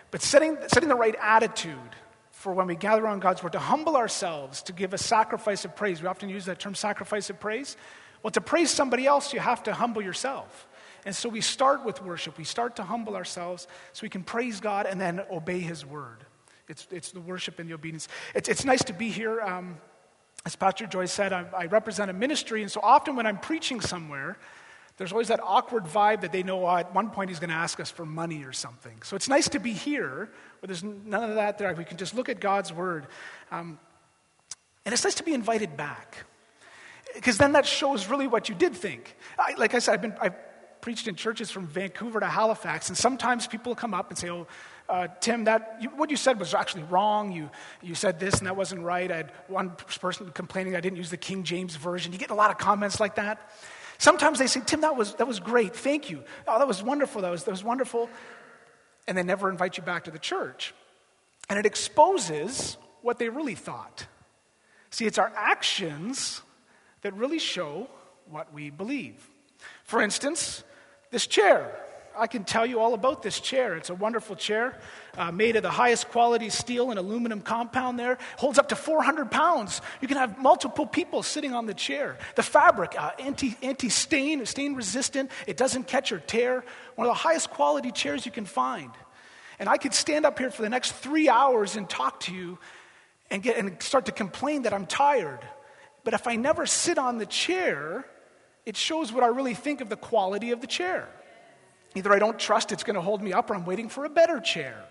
But setting the right attitude for when we gather around God's word, to humble ourselves, to give a sacrifice of praise. We often use that term, sacrifice of praise. Well, to praise somebody else, you have to humble yourself. And so we start with worship. We start to humble ourselves so we can praise God and then obey his word. It's the worship and the obedience. It's nice to be here. As Pastor Joy said, I represent a ministry, and so often when I'm preaching somewhere, there's always that awkward vibe that they know at one point he's going to ask us for money or something. So it's nice to be here where there's none of that there. We can just look at God's word. And it's nice to be invited back, because then that shows really what you did think. Like I said, I've preached in churches from Vancouver to Halifax, and sometimes people come up and say, Tim, what you said was actually wrong. You said this and that wasn't right. I had one person complaining I didn't use the King James Version. You get a lot of comments like that. Sometimes they say, Tim, that was great. Thank you. Oh, that was wonderful. That was wonderful. And they never invite you back to the church. And it exposes what they really thought. See, it's our actions that really show what we believe. For instance, this chair. I can tell you all about this chair. It's a wonderful chair made of the highest quality steel and aluminum compound there. Holds up to 400 pounds. You can have multiple people sitting on the chair. The fabric, anti-stain, stain resistant. It doesn't catch or tear. One of the highest quality chairs you can find. And I could stand up here for the next 3 hours and talk to you and start to complain that I'm tired. But if I never sit on the chair, it shows what I really think of the quality of the chair. Either I don't trust it's going to hold me up, or I'm waiting for a better chair.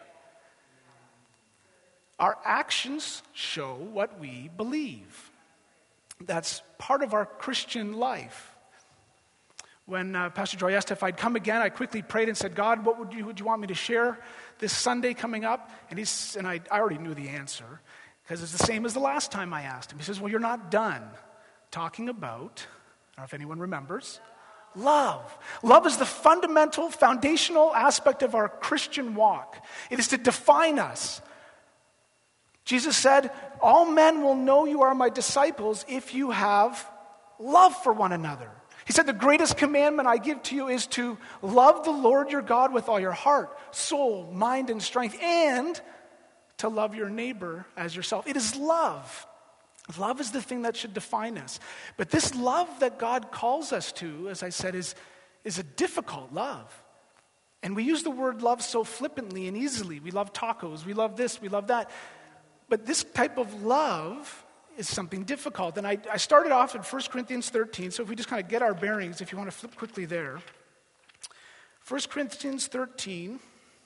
Our actions show what we believe. That's part of our Christian life. When Pastor Joy asked if I'd come again, I quickly prayed and said, God, what would you want me to share this Sunday coming up? And I already knew the answer, because it's the same as the last time I asked him. He says, well, you're not done talking about, I don't know if anyone remembers, love. Love is the fundamental, foundational aspect of our Christian walk. It is to define us. Jesus said, all men will know you are my disciples if you have love for one another. He said, the greatest commandment I give to you is to love the Lord your God with all your heart, soul, mind, and strength, and to love your neighbor as yourself. It is love. Love is the thing that should define us. But this love that God calls us to, as I said, is a difficult love. And we use the word love so flippantly and easily. We love tacos, we love this, we love that. But this type of love is something difficult. And I started off in 1 Corinthians 13, so if we just kind of get our bearings, if you want to flip quickly there. 1 Corinthians 13.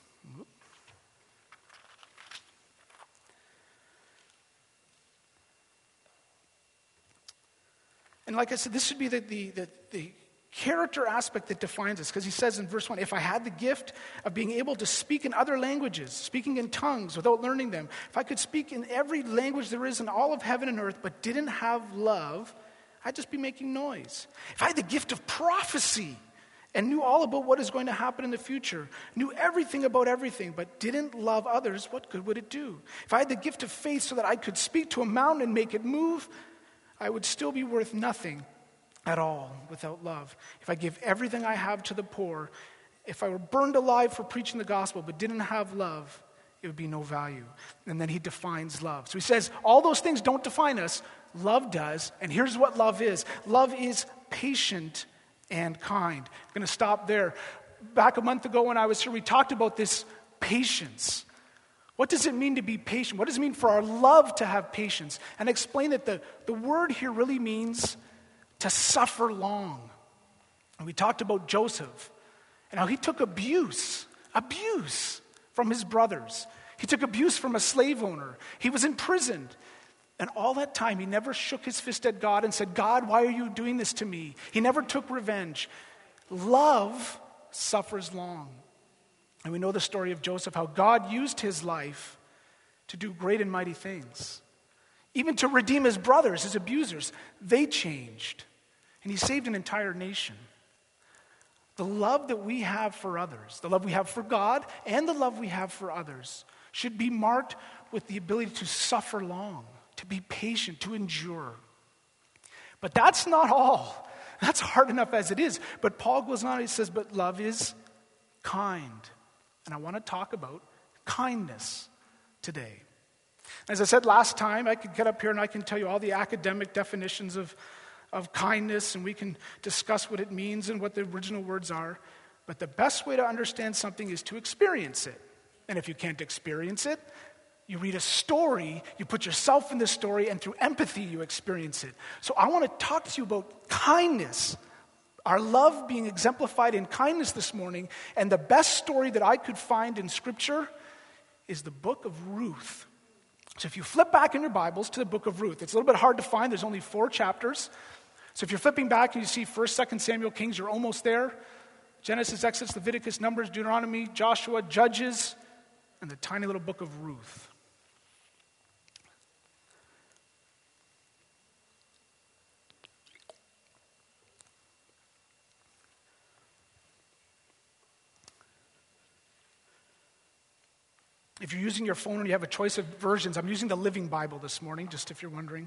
And like I said, this should be the character aspect that defines us, because he says in verse 1, if I had the gift of being able to speak in other languages, speaking in tongues without learning them, if I could speak in every language there is in all of heaven and earth but didn't have love, I'd just be making noise. If I had the gift of prophecy and knew all about what is going to happen in the future, knew everything about everything, but didn't love others, what good would it do? If I had the gift of faith so that I could speak to a mountain and make it move, I would still be worth nothing at all without love. If I give everything I have to the poor, if I were burned alive for preaching the gospel but didn't have love, it would be no value. And then he defines love. So he says, all those things don't define us. Love does. And here's what love is. Love is patient and kind. I'm going to stop there. Back a month ago when I was here, we talked about this patience. What does it mean to be patient? What does it mean for our love to have patience? And explain that the word here really means to suffer long. And we talked about Joseph and how he took abuse from his brothers. He took abuse from a slave owner. He was imprisoned. And all that time, he never shook his fist at God and said, God, why are you doing this to me? He never took revenge. Love suffers long. And we know the story of Joseph, how God used his life to do great and mighty things. Even to redeem his brothers, his abusers. They changed. And he saved an entire nation. The love that we have for others, the love we have for God, and the love we have for others should be marked with the ability to suffer long, to be patient, to endure. But that's not all. That's hard enough as it is. But Paul goes on, he says, but love is kind. And I want to talk about kindness today. As I said last time, I could get up here and I can tell you all the academic definitions of kindness, and we can discuss what it means and what the original words are. But the best way to understand something is to experience it. And if you can't experience it, you read a story, you put yourself in the story, and through empathy you experience it. So I want to talk to you about kindness, our love being exemplified in kindness this morning. And the best story that I could find in Scripture is the book of Ruth. So if you flip back in your Bibles to the book of Ruth, it's a little bit hard to find. There's only 4 chapters. So if you're flipping back and you see 1st, 2nd Samuel, Kings, you're almost there. Genesis, Exodus, Leviticus, Numbers, Deuteronomy, Joshua, Judges, and the tiny little book of Ruth. If you're using your phone and you have a choice of versions, I'm using the Living Bible this morning, just if you're wondering.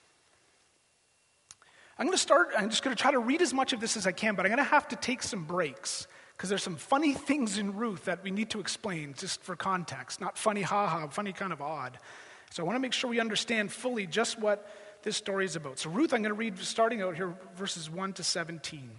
I'm just going to try to read as much of this as I can, but I'm going to have to take some breaks because there's some funny things in Ruth that we need to explain just for context. Not funny, ha-ha, funny kind of odd. So I want to make sure we understand fully just what this story is about. So Ruth, I'm going to read starting out here, verses 1 to 17.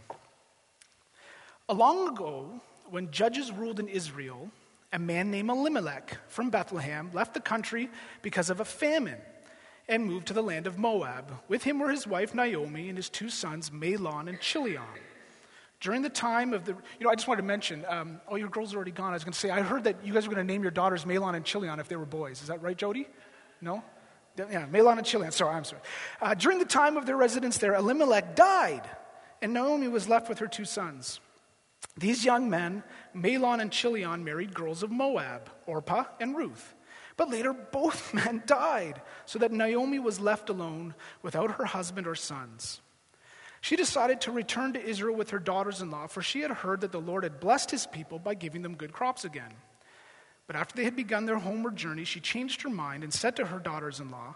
Long ago, when judges ruled in Israel, a man named Elimelech from Bethlehem left the country because of a famine and moved to the land of Moab. With him were his wife Naomi and his 2 sons, Mahlon and Chilion. During the time of I just wanted to mention, your girls are already gone. I was going to say, I heard that you guys were going to name your daughters Mahlon and Chilion if they were boys. Is that right, Jody? No? Yeah, Mahlon and Chilion. I'm sorry. During the time of their residence there, Elimelech died, and Naomi was left with her 2 sons. These young men, Mahlon and Chilion, married girls of Moab, Orpah and Ruth. But later both men died, so that Naomi was left alone without her husband or sons. She decided to return to Israel with her daughters-in-law, for she had heard that the Lord had blessed his people by giving them good crops again. But after they had begun their homeward journey, she changed her mind and said to her daughters-in-law,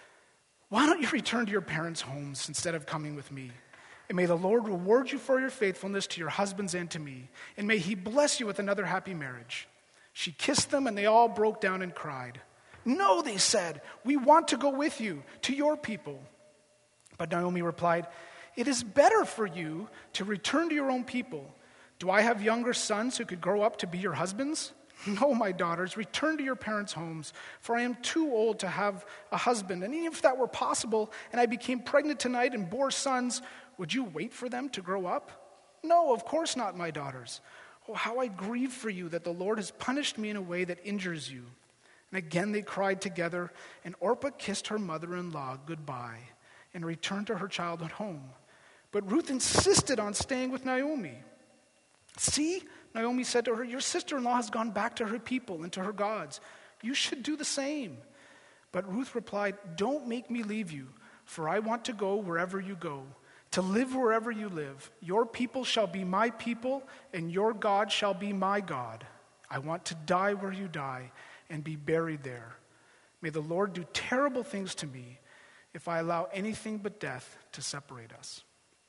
"Why don't you return to your parents' homes instead of coming with me? And may the Lord reward you for your faithfulness to your husbands and to me, and may he bless you with another happy marriage." She kissed them, and they all broke down and cried. "No," they said, "we want to go with you to your people." But Naomi replied, "It is better for you to return to your own people. Do I have younger sons who could grow up to be your husbands? No, my daughters, return to your parents' homes, for I am too old to have a husband. And even if that were possible, and I became pregnant tonight and bore sons, would you wait for them to grow up? No, of course not, my daughters. Oh, how I grieve for you that the Lord has punished me in a way that injures you." And again they cried together, and Orpah kissed her mother-in-law goodbye and returned to her childhood home. But Ruth insisted on staying with Naomi. "See," Naomi said to her, "your sister-in-law has gone back to her people and to her gods. You should do the same." But Ruth replied, "Don't make me leave you, for I want to go wherever you go, to live wherever you live. Your people shall be my people, and your God shall be my God. I want to die where you die and be buried there. May the Lord do terrible things to me if I allow anything but death to separate us."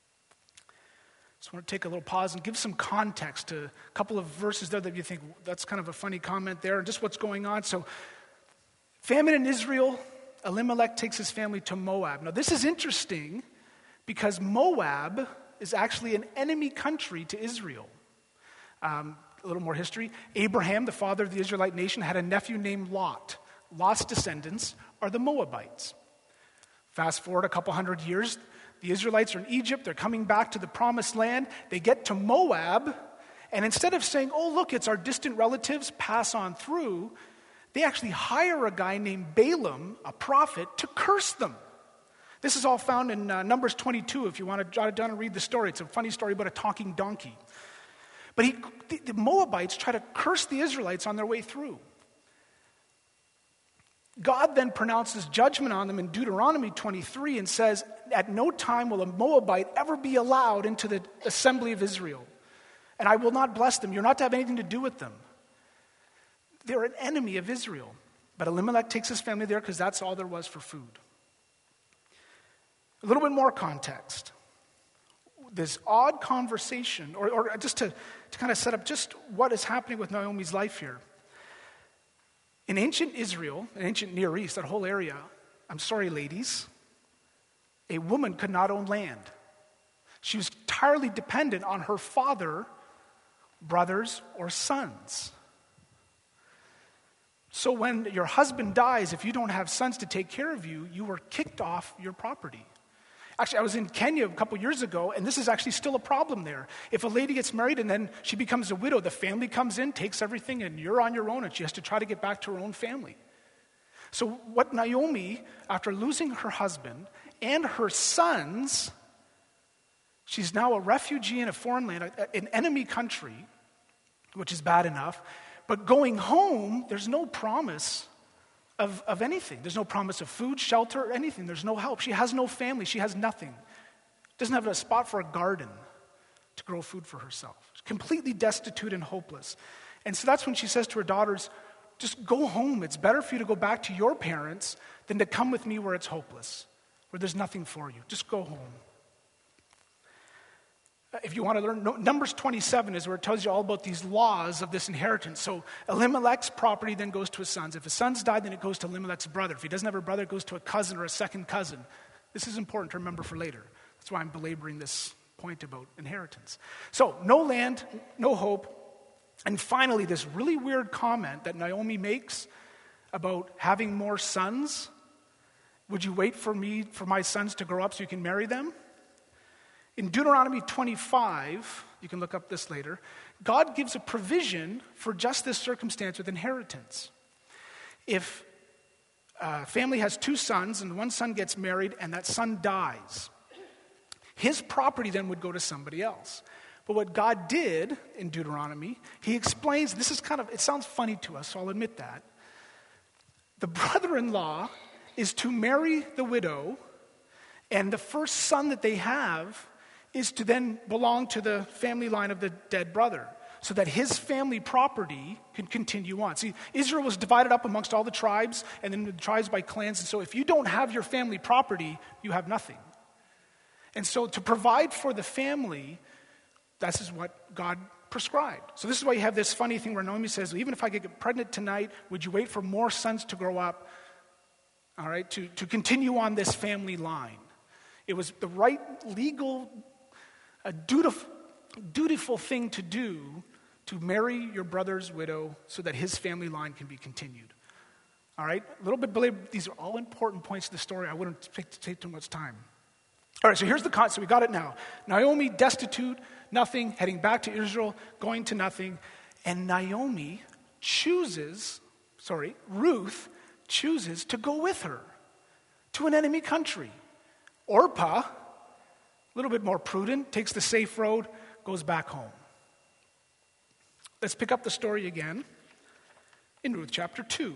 So I want to take a little pause and give some context to a couple of verses there that you think, that's kind of a funny comment there, and just what's going on. So, famine in Israel, Elimelech takes his family to Moab. Now, this is interesting because Moab is actually an enemy country to Israel. A little more history. Abraham, the father of the Israelite nation, had a nephew named Lot. Lot's descendants are the Moabites. Fast forward a couple hundred years, the Israelites are in Egypt, they're coming back to the promised land, they get to Moab, and instead of saying, "Oh, look, it's our distant relatives, pass on through," they actually hire a guy named Balaam, a prophet, to curse them. This is all found in Numbers 22, if you want to jot it down and read the story. It's a funny story about a talking donkey. But the Moabites try to curse the Israelites on their way through. God then pronounces judgment on them in Deuteronomy 23 and says, "At no time will a Moabite ever be allowed into the assembly of Israel. And I will not bless them. You're not to have anything to do with them." They're an enemy of Israel. But Elimelech takes his family there because that's all there was for food. A little bit more context. This odd conversation, or just to kind of set up just what is happening with Naomi's life here. In ancient Israel, in ancient Near East, that whole area, I'm sorry, ladies, a woman could not own land. She was entirely dependent on her father, brothers, or sons. So when your husband dies, if you don't have sons to take care of you, you were kicked off your property. Actually, I was in Kenya a couple years ago, and this is actually still a problem there. If a lady gets married and then she becomes a widow, the family comes in, takes everything, and you're on your own, and she has to try to get back to her own family. So what Naomi, after losing her husband and her sons, she's now a refugee in a foreign land, an enemy country, which is bad enough, but going home, there's no promise of anything. There's no promise of food, shelter, or anything. There's no help. She has no family. She has nothing. Doesn't have a spot for a garden to grow food for herself. She's completely destitute and hopeless. And so that's when she says to her daughters, just go home. It's better for you to go back to your parents than to come with me where it's hopeless, where there's nothing for you. Just go home. If you want to learn, Numbers 27 is where it tells you all about these laws of this inheritance. So Elimelech's property then goes to his sons. If his sons die, then it goes to Elimelech's brother. If he doesn't have a brother, it goes to a cousin or a second cousin. This is important to remember for later. That's why I'm belaboring this point about inheritance. So no land, no hope. And finally, this really weird comment that Naomi makes about having more sons. Would you wait for my sons to grow up so you can marry them? In Deuteronomy 25, you can look up this later, God gives a provision for just this circumstance with inheritance. If a family has two sons and one son gets married and that son dies, his property then would go to somebody else. But what God did in Deuteronomy, he explains, this is it sounds funny to us, so I'll admit that. The brother-in-law is to marry the widow, and the first son that they have is to then belong to the family line of the dead brother, so that his family property can continue on. See, Israel was divided up amongst all the tribes, and then the tribes by clans, and so if you don't have your family property, you have nothing. And so to provide for the family, this is what God prescribed. So this is why you have this funny thing where Naomi says, well, even if I could get pregnant tonight, would you wait for more sons to grow up, all right, to continue on this family line? It was the right legal, a dutiful thing to do to marry your brother's widow so that his family line can be continued. All right? A little bit, these are all important points of the story. I wouldn't take too much time. All right, so here's the concept. We got it now. Naomi, destitute, nothing, heading back to Israel, going to nothing. And Ruth chooses to go with her to an enemy country. Orpah, a little bit more prudent, takes the safe road, goes back home. Let's pick up the story again in Ruth chapter 2.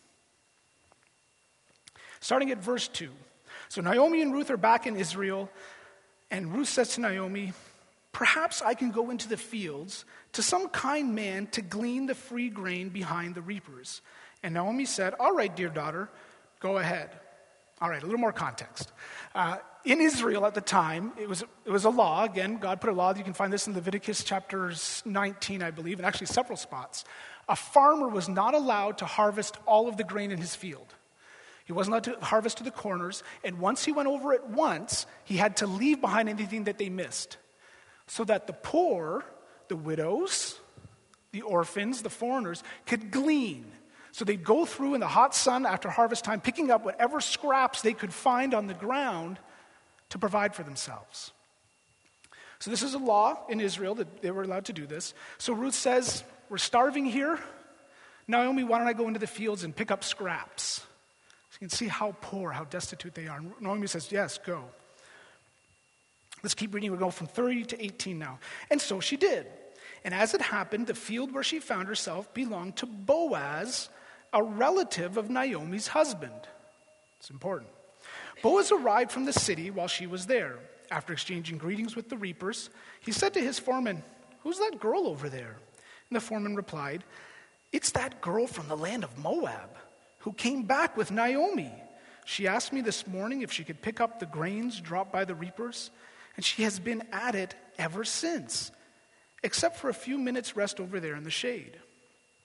Starting at verse 2. So Naomi and Ruth are back in Israel, and Ruth says to Naomi, perhaps I can go into the fields to some kind man to glean the free grain behind the reapers. And Naomi said, all right, dear daughter, go ahead. All right, a little more context. In Israel at the time, it was a law. Again, God put a law. You can find this in Leviticus chapter 19, I believe, and actually several spots. A farmer was not allowed to harvest all of the grain in his field. He wasn't allowed to harvest to the corners, and once he went over it once, he had to leave behind anything that they missed, so that the poor, the widows, the orphans, the foreigners, could glean. So they'd go through in the hot sun after harvest time, picking up whatever scraps they could find on the ground to provide for themselves. So this is a law in Israel that they were allowed to do this. So Ruth says, we're starving here. Naomi, why don't I go into the fields and pick up scraps? So you can see how poor, how destitute they are. And Naomi says, yes, go. Let's keep reading. We'll go from 30 to 18 now. And so she did. And as it happened, the field where she found herself belonged to Boaz, a relative of Naomi's husband. It's important. Boaz arrived from the city while she was there. After exchanging greetings with the reapers, he said to his foreman, who's that girl over there? And the foreman replied, it's that girl from the land of Moab who came back with Naomi. She asked me this morning if she could pick up the grains dropped by the reapers, and she has been at it ever since, except for a few minutes rest over there in the shade.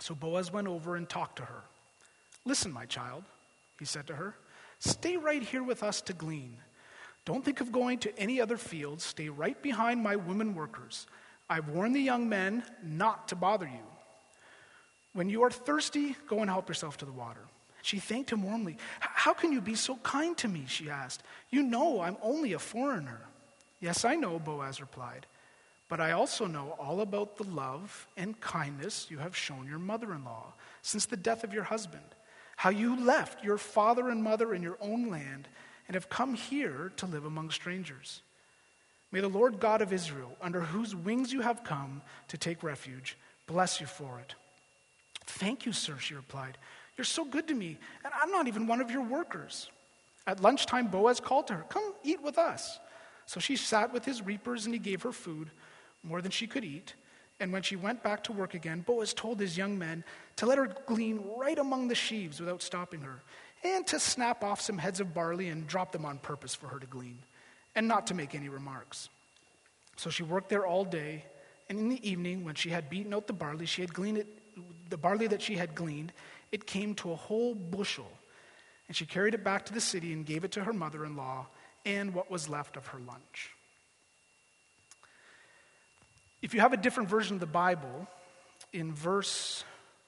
So Boaz went over and talked to her. "Listen, my child," he said to her, "stay right here with us to glean. Don't think of going to any other fields. Stay right behind my women workers. I've warned the young men not to bother you. When you are thirsty, go and help yourself to the water." She thanked him warmly. "How can you be so kind to me?" she asked. "You know I'm only a foreigner." "Yes, I know," Boaz replied. "But I also know all about the love and kindness you have shown your mother-in-law since the death of your husband, how you left your father and mother in your own land and have come here to live among strangers. May the Lord God of Israel, under whose wings you have come to take refuge, bless you for it." "Thank you, sir," she replied. "You're so good to me, and I'm not even one of your workers." At lunchtime, Boaz called to her, "Come eat with us." So she sat with his reapers, and he gave her food, more than she could eat. And when she went back to work again, Boaz told his young men to let her glean right among the sheaves without stopping her, and to snap off some heads of barley and drop them on purpose for her to glean, and not to make any remarks. So she worked there all day, and in the evening, when she had beaten out the barley that she had gleaned, it came to a whole bushel, and she carried it back to the city and gave it to her mother-in-law and what was left of her lunch. If you have a different version of the Bible, in verse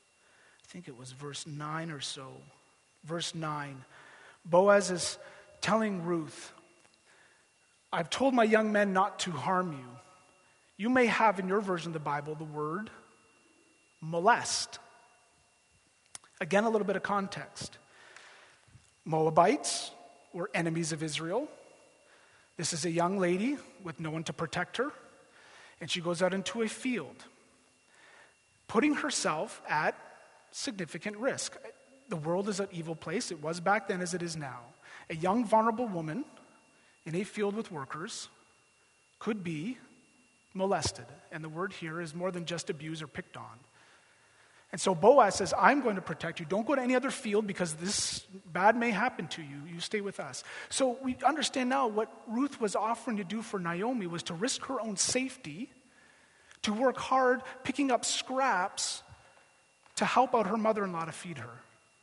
9 or so, verse 9, Boaz is telling Ruth, "I've told my young men not to harm you." You may have in your version of the Bible the word molest. Again, a little bit of context. Moabites were enemies of Israel. This is a young lady with no one to protect her, and she goes out into a field, putting herself at significant risk. The world is an evil place. It was back then as it is now. A young, vulnerable woman in a field with workers could be molested. And the word here is more than just abused or picked on. And so Boaz says, "I'm going to protect you. Don't go to any other field because this bad may happen to you. You stay with us." So we understand now what Ruth was offering to do for Naomi was to risk her own safety, to work hard, picking up scraps to help out her mother-in-law to feed her.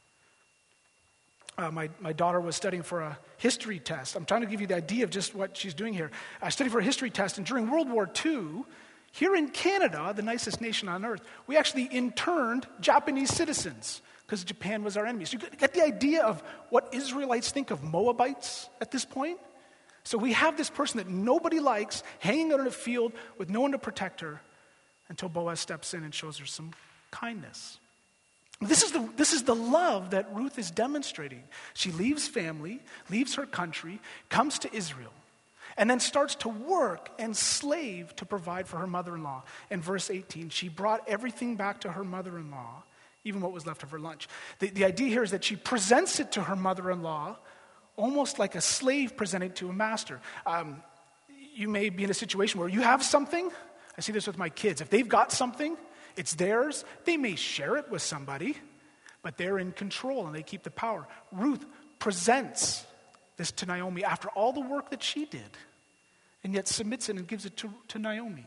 My daughter was studying for a history test. I'm trying to give you the idea of just what she's doing here. I studied for a history test, and during World War II, here in Canada, the nicest nation on earth, we actually interned Japanese citizens because Japan was our enemy. So you get the idea of what Israelites think of Moabites at this point? So we have this person that nobody likes hanging out in a field with no one to protect her until Boaz steps in and shows her some kindness. This is the love that Ruth is demonstrating. She leaves family, leaves her country, comes to Israel, and then starts to work and slave to provide for her mother-in-law. In verse 18, she brought everything back to her mother-in-law, even what was left of her lunch. The idea here is that she presents it to her mother-in-law almost like a slave presenting to a master. You may be in a situation where you have something. I see this with my kids. If they've got something, it's theirs. They may share it with somebody, but they're in control and they keep the power. Ruth presents this to Naomi after all the work that she did, and yet submits it and gives it to Naomi.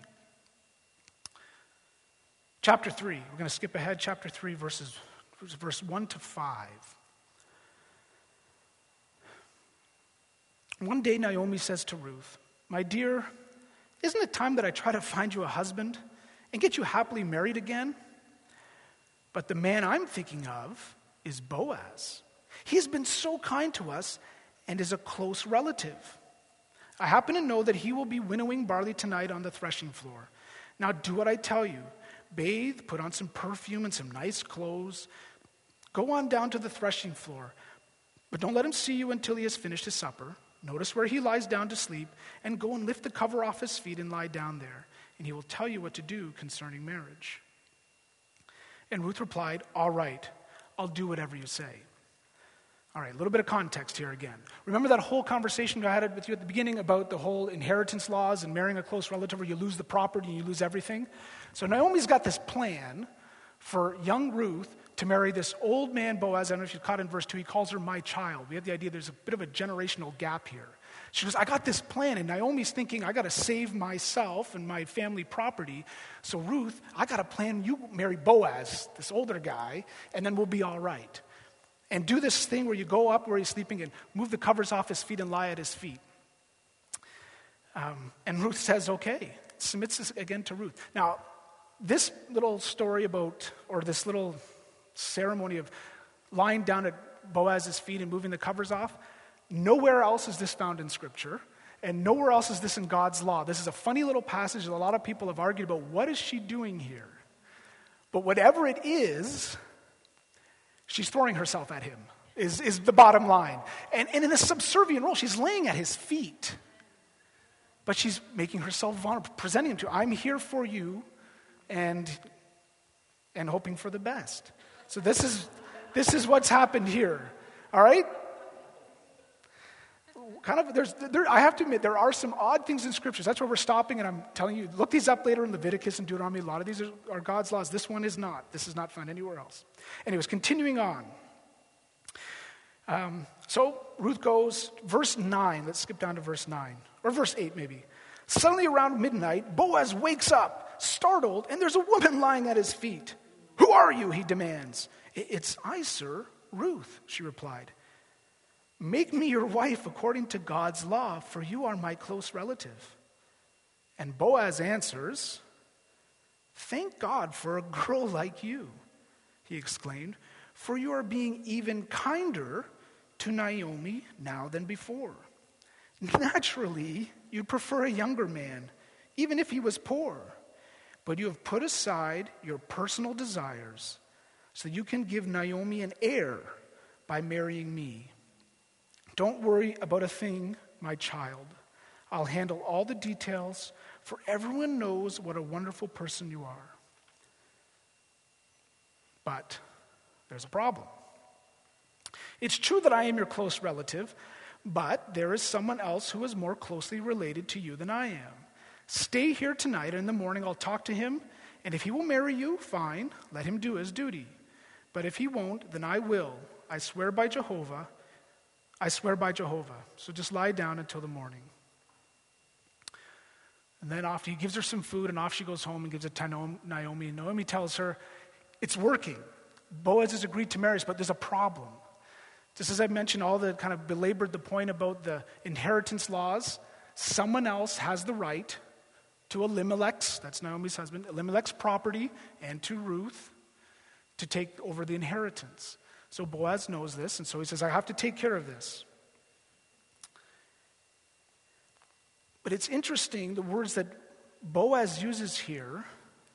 Chapter 3, we're going to skip ahead. Chapter 3, verse 1 to 5. One day Naomi says to Ruth, "My dear, isn't it time that I try to find you a husband and get you happily married again? But the man I'm thinking of is Boaz. He has been so kind to us and is a close relative. I happen to know that he will be winnowing barley tonight on the threshing floor. Now do what I tell you. Bathe, put on some perfume and some nice clothes. Go on down to the threshing floor, but don't let him see you until he has finished his supper. Notice where he lies down to sleep, and go and lift the cover off his feet and lie down there, and he will tell you what to do concerning marriage." And Ruth replied, "All right, I'll do whatever you say." All right, a little bit of context here again. Remember that whole conversation I had with you at the beginning about the whole inheritance laws and marrying a close relative where you lose the property and you lose everything? So Naomi's got this plan for young Ruth to marry this old man Boaz. I don't know if you caught in verse 2, he calls her my child. We have the idea there's a bit of a generational gap here. She goes, I got this plan, and Naomi's thinking, I got to save myself and my family property. So Ruth, I got a plan. You marry Boaz, this older guy, and then we'll be all right. And do this thing where you go up where he's sleeping and move the covers off his feet and lie at his feet. And Ruth says, okay, submits this again to Ruth. Now, this little story this little ceremony of lying down at Boaz's feet and moving the covers off, nowhere else is this found in Scripture, and nowhere else is this in God's law. This is a funny little passage that a lot of people have argued about. What is she doing here? But whatever it is, she's throwing herself at him, is the bottom line. And in a subservient role, she's laying at his feet. But she's making herself vulnerable, presenting him to, I'm here for you, and hoping for the best. So this is what's happened here. All right? I have to admit, there are some odd things in Scriptures. That's where we're stopping, and I'm telling you, look these up later in Leviticus and Deuteronomy. A lot of these are God's laws. This one is not. This is not found anywhere else. Anyways, continuing on. So Ruth goes, verse 9. Let's skip down to verse 9. Or verse 8, maybe. Suddenly around midnight, Boaz wakes up, startled, and there's a woman lying at his feet. Who are you? He demands. It's I, sir, Ruth, she replied. Make me your wife according to God's law, for you are my close relative. And Boaz answers, thank God for a girl like you, he exclaimed, for you are being even kinder to Naomi now than before. Naturally, you'd prefer a younger man, even if he was poor. But you have put aside your personal desires so you can give Naomi an heir by marrying me. Don't worry about a thing, my child. I'll handle all the details, for everyone knows what a wonderful person you are. But there's a problem. It's true that I am your close relative, but there is someone else who is more closely related to you than I am. Stay here tonight, and in the morning I'll talk to him, and if he will marry you, fine, let him do his duty. But if he won't, then I will. I swear by Jehovah. So just lie down until the morning. And then off, he gives her some food, and off she goes home and gives it to Naomi. And Naomi tells her, it's working. Boaz has agreed to marry us, but there's a problem. Just as I mentioned, all the kind of belabored the point about the inheritance laws, someone else has the right to Elimelech's, that's Naomi's husband, Elimelech's property, and to Ruth to take over the inheritance. So Boaz knows this, and so he says, I have to take care of this. But it's interesting, the words that Boaz uses here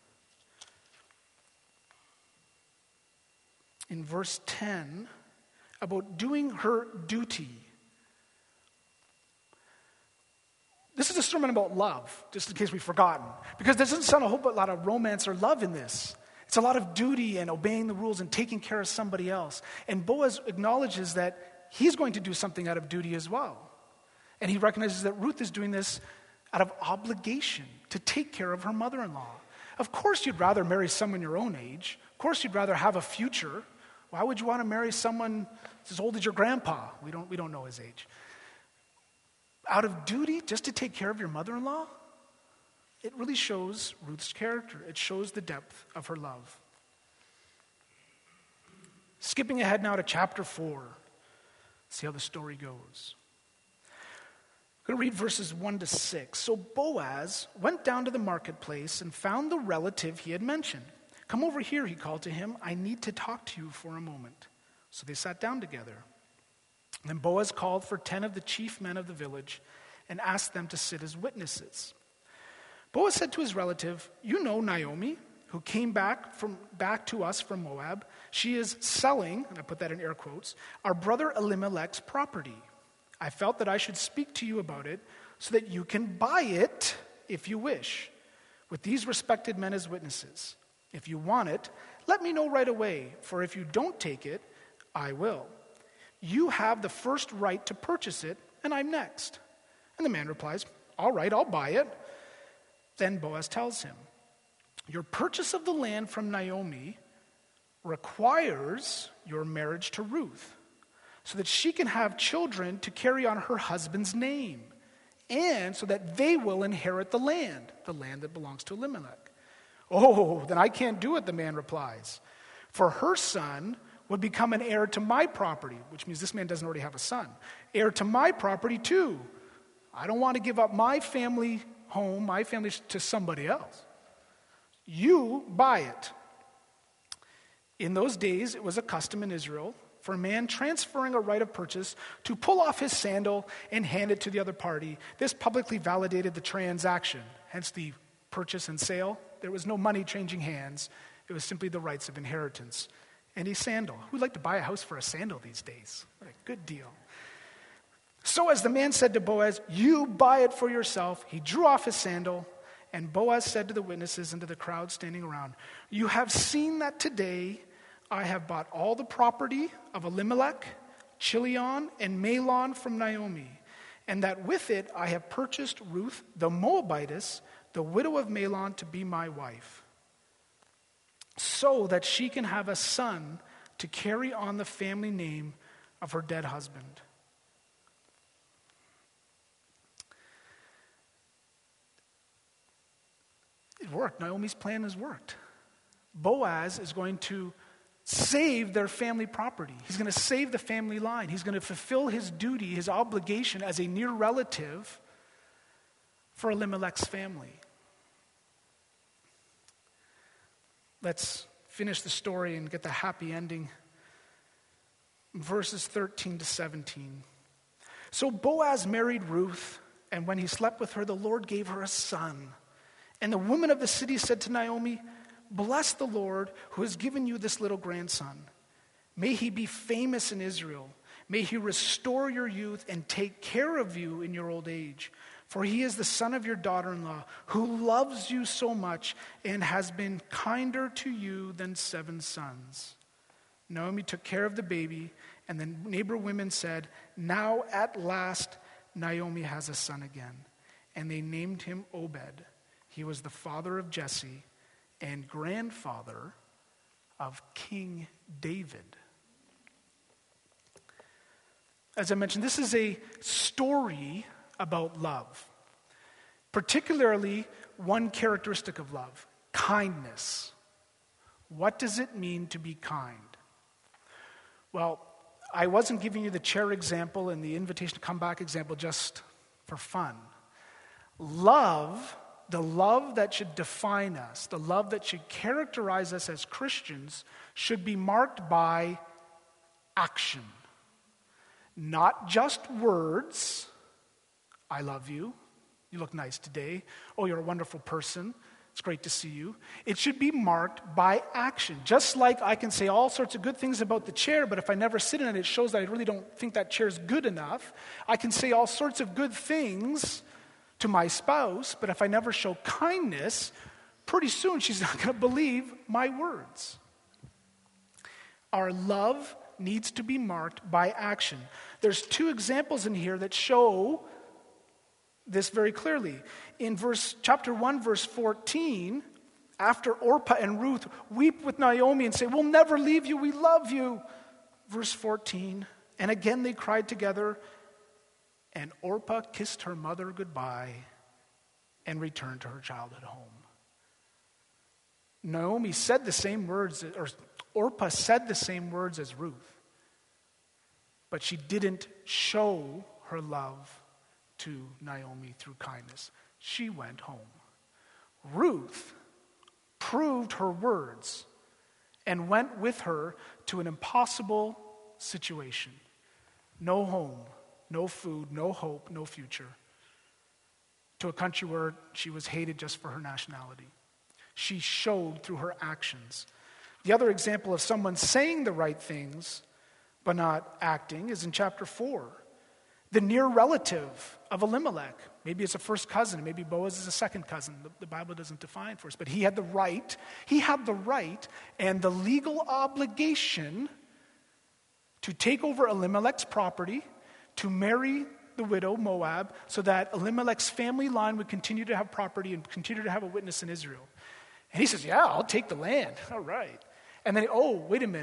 in verse 10 about doing her duty. This is a sermon about love, just in case we've forgotten. Because there doesn't sound a whole lot of romance or love in this. It's a lot of duty and obeying the rules and taking care of somebody else. And Boaz acknowledges that he's going to do something out of duty as well. And he recognizes that Ruth is doing this out of obligation to take care of her mother-in-law. Of course you'd rather marry someone your own age. Of course you'd rather have a future. Why would you want to marry someone as old as your grandpa? We don't know his age. Out of duty, just to take care of your mother-in-law? It really shows Ruth's character. It shows the depth of her love. Skipping ahead now to chapter 4. See how the story goes. I'm going to read verses 1 to 6. So Boaz went down to the marketplace and found the relative he had mentioned. Come over here, he called to him. I need to talk to you for a moment. So they sat down together. Then Boaz called for 10 of the chief men of the village and asked them to sit as witnesses. Boaz said to his relative, you know Naomi, who came back to us from Moab. She is selling, and I put that in air quotes, our brother Elimelech's property. I felt that I should speak to you about it so that you can buy it if you wish, with these respected men as witnesses. If you want it, let me know right away, for if you don't take it, I will. You have the first right to purchase it, and I'm next. And the man replies, all right, I'll buy it. Then Boaz tells him, your purchase of the land from Naomi requires your marriage to Ruth. so that she can have children to carry on her husband's name, and so that they will inherit the land that belongs to Elimelech. Oh, then I can't do it, the man replies. For her son would become an heir to my property, which means this man doesn't already have a son. Heir to my property too. I don't want to give up my family home, my family to somebody else. You buy it. In those days, it was a custom in Israel for a man transferring a right of purchase to pull off his sandal and hand it to the other party. This publicly validated the transaction, hence the purchase and sale. There was no money changing hands. It was simply the rights of inheritance. And a sandal. Who'd like to buy a house for a sandal these days? What a good deal. So as the man said to Boaz, you buy it for yourself, he drew off his sandal, and Boaz said to the witnesses and to the crowd standing around, you have seen that today I have bought all the property of Elimelech, Chilion, and Mahlon from Naomi, and that with it I have purchased Ruth the Moabitess, the widow of Mahlon, to be my wife, so that she can have a son to carry on the family name of her dead husband. It worked. Naomi's plan has worked. Boaz is going to save their family property. He's going to save the family line. He's going to fulfill his duty, his obligation as a near relative for Elimelech's family. Let's finish the story and get the happy ending. Verses 13 to 17. So Boaz married Ruth, and when he slept with her, the Lord gave her a son. And the women of the city said to Naomi, bless the Lord who has given you this little grandson. May he be famous in Israel. May he restore your youth and take care of you in your old age. For he is the son of your daughter-in-law, who loves you so much and has been kinder to you than 7 sons. Naomi took care of the baby, and the neighbor women said, now at last Naomi has a son again. And they named him Obed. He was the father of Jesse and grandfather of King David. As I mentioned, this is a story about love, particularly one characteristic of love, kindness. What does it mean to be kind? Well, I wasn't giving you the chair example and the invitation to come back example just for fun. Love, the love that should define us, the love that should characterize us as Christians, should be marked by action. Not just words. I love you. You look nice today. Oh, you're a wonderful person. It's great to see you. It should be marked by action. Just like I can say all sorts of good things about the chair, but if I never sit in it, it shows that I really don't think that chair's good enough. I can say all sorts of good things to my spouse, but if I never show kindness, pretty soon she's not going to believe my words. Our love needs to be marked by action. There's 2 examples in here that show this very clearly. In chapter 1, verse 14, after Orpah and Ruth weep with Naomi and say, we'll never leave you, we love you. Verse 14, and again they cried together, and Orpah kissed her mother goodbye and returned to her childhood home. Naomi said the same words, or Orpah said the same words as Ruth, but she didn't show her love to Naomi through kindness. She went home. Ruth proved her words and went with her to an impossible situation. No home, no food, no hope, no future. To a country where she was hated just for her nationality. She showed through her actions. The other example of someone saying the right things but not acting is in chapter 4. The near relative of Elimelech. Maybe it's a first cousin. Maybe Boaz is a second cousin. The Bible doesn't define for us. But he had the right. He had the right and the legal obligation to take over Elimelech's property, to marry the widow, Moab, so that Elimelech's family line would continue to have property and continue to have a witness in Israel. And he says, yeah, I'll take the land. All right. And then, oh, wait a minute.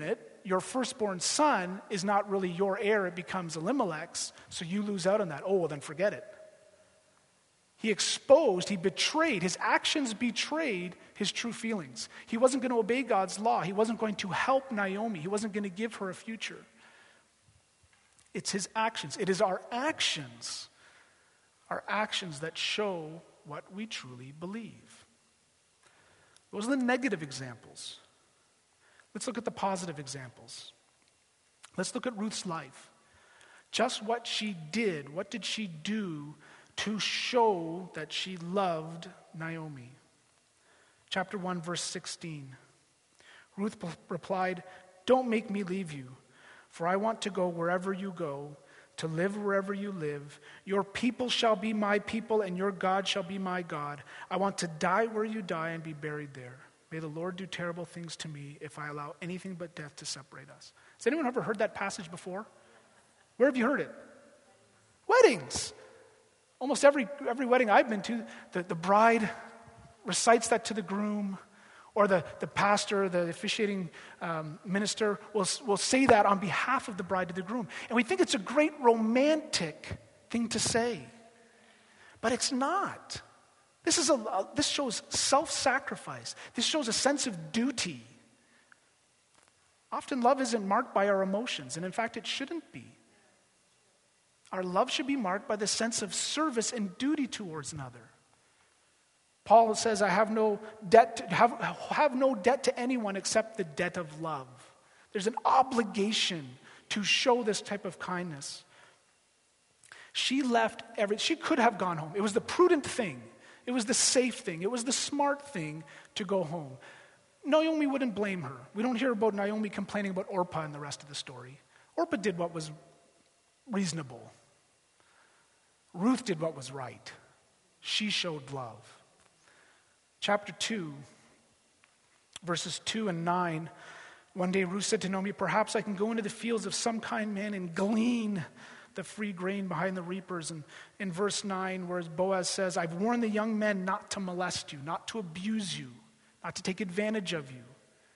your firstborn son is not really your heir, it becomes Elimelech's, so you lose out on that. Oh, well, then forget it. He exposed, he betrayed, his actions betrayed his true feelings. He wasn't going to obey God's law. He wasn't going to help Naomi. He wasn't going to give her a future. It's his actions. It is our actions that show what we truly believe. Those are the negative examples. Let's look at the positive examples. Let's look at Ruth's life. Just what she did, what did she do to show that she loved Naomi? Chapter 1, verse 16. Ruth replied, "Don't make me leave you, for I want to go wherever you go, to live wherever you live. Your people shall be my people, and your God shall be my God. I want to die where you die and be buried there. May the Lord do terrible things to me if I allow anything but death to separate us." Has anyone ever heard that passage before? Where have you heard it? Weddings. Almost every wedding I've been to, the bride recites that to the groom, or the pastor, the officiating minister will say that on behalf of the bride to the groom. And we think it's a great romantic thing to say. But it's not. This shows self-sacrifice. This shows a sense of duty. Often love isn't marked by our emotions, and in fact it shouldn't be. Our love should be marked by the sense of service and duty towards another. Paul says, I have no debt to anyone except the debt of love. There's an obligation to show this type of kindness. She left she could have gone home. It was the prudent thing. It was the safe thing. It was the smart thing to go home. Naomi wouldn't blame her. We don't hear about Naomi complaining about Orpah in the rest of the story. Orpah did what was reasonable. Ruth did what was right. She showed love. Chapter 2, verses 2 and 9. One day Ruth said to Naomi, "Perhaps I can go into the fields of some kind man and glean the free grain behind the reapers." And in verse 9, whereas Boaz says, "I've warned the young men not to molest you, not to abuse you, not to take advantage of you."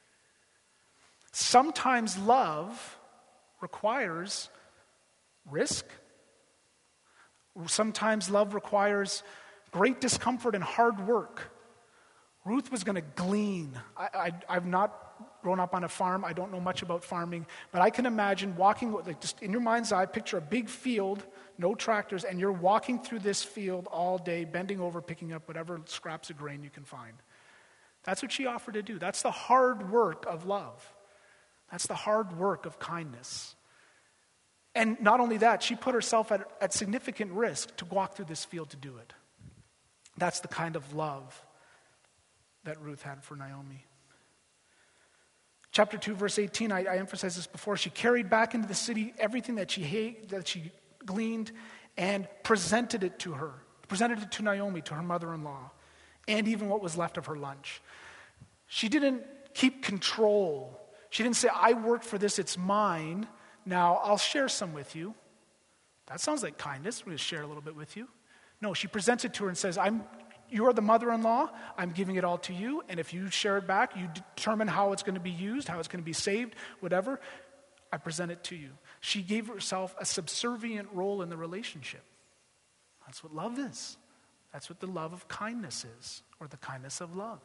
Sometimes love requires risk. Sometimes love requires great discomfort and hard work. Ruth was going to glean. I've not grown up on a farm. I don't know much about farming, but I can imagine walking, like just in your mind's eye, picture a big field, no tractors, and you're walking through this field all day, bending over, picking up whatever scraps of grain you can find. That's what she offered to do. That's the hard work of love. That's the hard work of kindness. And not only that, she put herself at significant risk to walk through this field to do it. That's the kind of love that Ruth had for Naomi. Chapter 2, verse 18, I emphasized this before. She carried back into the city everything that she gleaned and presented it to her. Presented it to Naomi, to her mother-in-law, and even what was left of her lunch. She didn't keep control. She didn't say, "I worked for this, it's mine. Now I'll share some with you." That sounds like kindness. We'll share a little bit with you. No, she presents it to her and says, "You're the mother-in-law. I'm giving it all to you. And if you share it back, you determine how it's going to be used, how it's going to be saved, whatever. I present it to you." She gave herself a subservient role in the relationship. That's what love is. That's what the love of kindness is, or the kindness of love.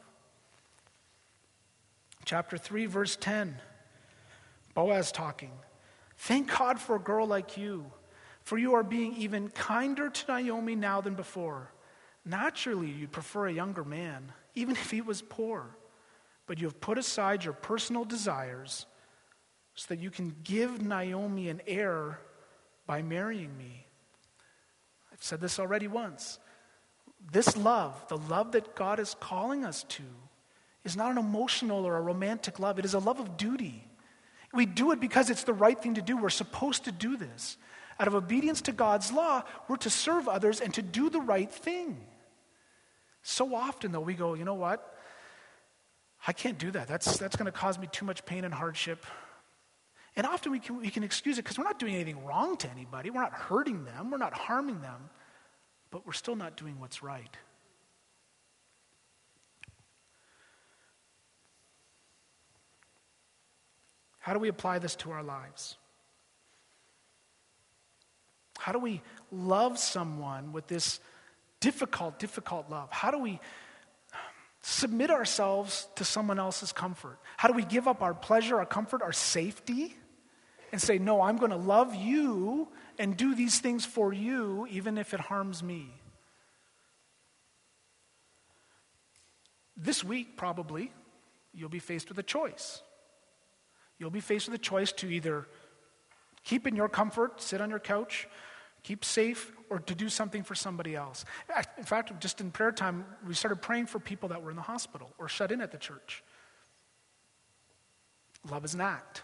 Chapter 3, verse 10. Boaz talking. "Thank God for a girl like you, for you are being even kinder to Naomi now than before. Naturally, you'd prefer a younger man, even if he was poor. But you have put aside your personal desires so that you can give Naomi an heir by marrying me." I've said this already once. This love, the love that God is calling us to, is not an emotional or a romantic love. It is a love of duty. We do it because it's the right thing to do. We're supposed to do this. Out of obedience to God's law, we're to serve others and to do the right thing. So often, though, we go, "You know what? I can't do that. That's going to cause me too much pain and hardship." And often we can excuse it because we're not doing anything wrong to anybody. We're not hurting them. We're not harming them. But we're still not doing what's right. How do we apply this to our lives? How do we love someone with this difficult love? How do we submit ourselves to someone else's comfort? How do we give up our pleasure, our comfort, our safety, and say, no, I'm going to love you and do these things for you, even if it harms me? This week, probably, you'll be faced with a choice. You'll be faced with a choice to either keep in your comfort, sit on your couch, keep safe, or to do something for somebody else. In fact, just in prayer time, we started praying for people that were in the hospital or shut in at the church. Love is an act.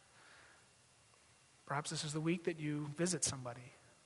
Perhaps this is the week that you visit somebody.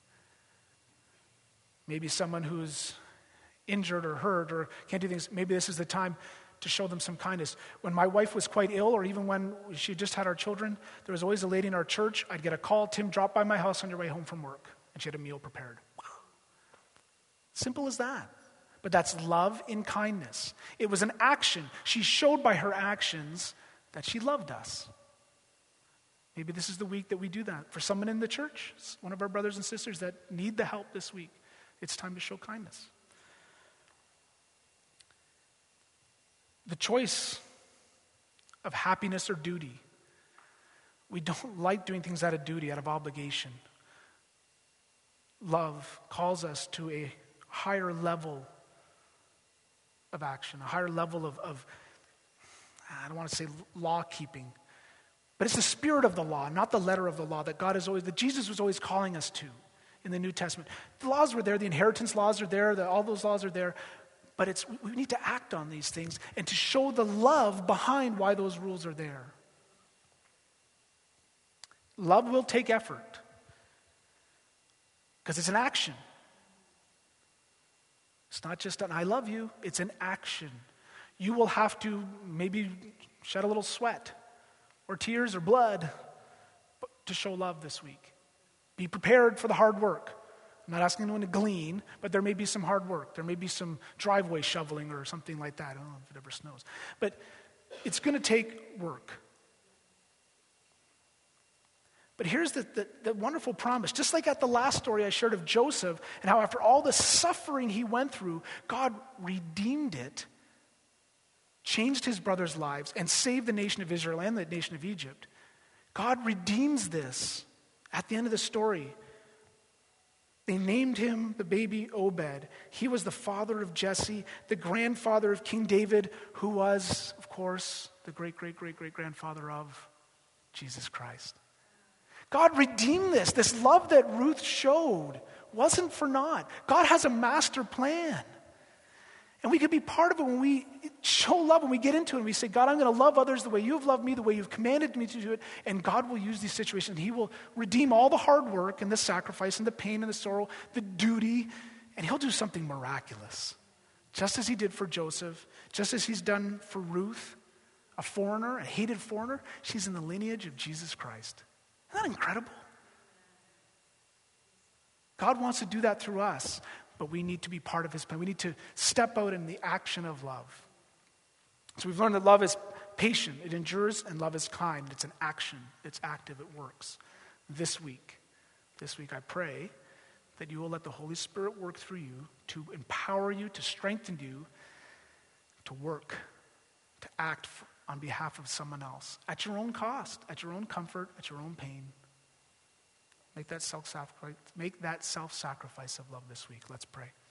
Maybe someone who's injured or hurt or can't do things. Maybe this is the time to show them some kindness. When my wife was quite ill, or even when she just had our children, there was always a lady in our church. I'd get a call, Tim, drop by my house on your way home from work. And she had a meal prepared. Simple as that. But that's love in kindness. It was an action. She showed by her actions that she loved us. Maybe this is the week that we do that. For someone in the church, one of our brothers and sisters that need the help this week, it's time to show kindness. The choice of happiness or duty. We don't like doing things out of duty, out of obligation. Love calls us to a higher level of action, a higher level of I don't want to say law keeping, but it's the spirit of the law, not the letter of the law that Jesus was always calling us to in the New Testament. The laws were there, the inheritance laws are there, all those laws are there, but we need to act on these things and to show the love behind why those rules are there. Love will take effort because it's an action. It's not just an I love you, it's an action. You will have to maybe shed a little sweat or tears or blood to show love this week. Be prepared for the hard work. I'm not asking anyone to glean, but there may be some hard work. There may be some driveway shoveling or something like that. I don't know if it ever snows. But it's going to take work. But here's the wonderful promise. Just like at the last story I shared of Joseph and how after all the suffering he went through, God redeemed it, changed his brothers' lives, and saved the nation of Israel and the nation of Egypt. God redeems this at the end of the story. They named him the baby Obed. He was the father of Jesse, the grandfather of King David, who was, of course, the great-great-great-great-grandfather of Jesus Christ. God redeemed this. This love that Ruth showed wasn't for naught. God has a master plan. And we can be part of it when we show love, when we get into it, and we say, God, I'm going to love others the way you've loved me, the way you've commanded me to do it. And God will use these situations. He will redeem all the hard work and the sacrifice and the pain and the sorrow, the duty, and he'll do something miraculous. Just as he did for Joseph, just as he's done for Ruth, a foreigner, a hated foreigner. She's in the lineage of Jesus Christ. Isn't that incredible? God wants to do that through us. But we need to be part of his plan. We need to step out in the action of love. So we've learned that love is patient, it endures, and love is kind. It's an action, it's active, it works. This week I pray that you will let the Holy Spirit work through you to empower you, to strengthen you, to work, to act on behalf of someone else at your own cost, at your own comfort, at your own pain. Make that self-sacrifice of love this week. Let's pray.